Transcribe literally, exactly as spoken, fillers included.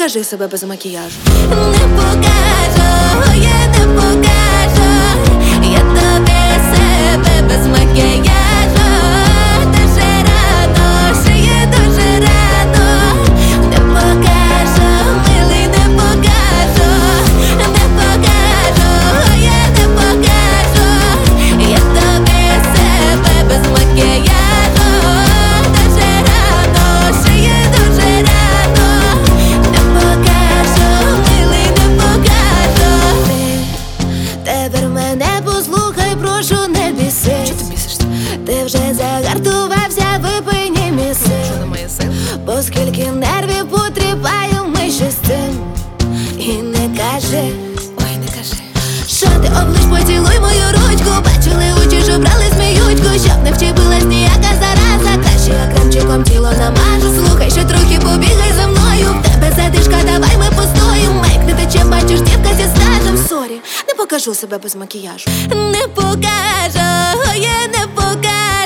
покажи себе без макіяжу. Не покажу, я не покажу, я тобі себе без макіяжу. Дуже рано, ще є дуже рано. Не покажу, милий, не покажу, не покажу, я не покажу, я тобі себе без макіяжу. Дуже рано, ще є дуже рано. Не покажу, милий, не покажу. Ти тепер мене послухай, прошу, не біси. Чого ти бісишся? Ти вже загартувався, випий ні міси. Що на моє син? Бо скільки нервів потріпаю, ми ще з цим. І не кажи, Ой, не кажи. що ти облиш, поцілуй мою ручку. Бачили очі, що брали сміючку, щоб не вчепилась ніяка зараза. Краще я кремчиком тіло намажу. Слухай, що трохи побігай за мною. В тебе задишка, давай ми постоїм. Майк не тече, бачиш, дівка зі стажем. Сорі, не покажу себе без макіяжу. Не покажу, я не покажу.